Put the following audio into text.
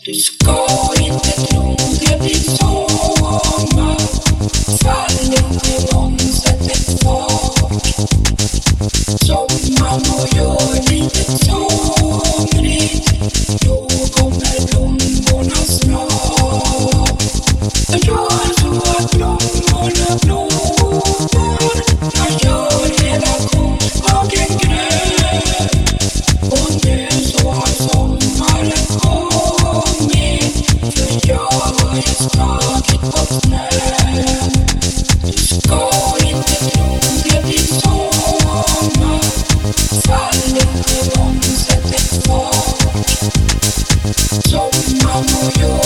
Du ska inte tro det blir sommar. Fallen i sätter fart. Sommaren och gör livet somrigt. Då kommer blommorna snart. Rör så att blommorna blommar. Man gör hela korsbaken grön. Och nu så har sommaren kommit. För jag har just tagit på snön. Du ska inte tro det blir sommar. Fallen i sätter fart. Sommaren och jag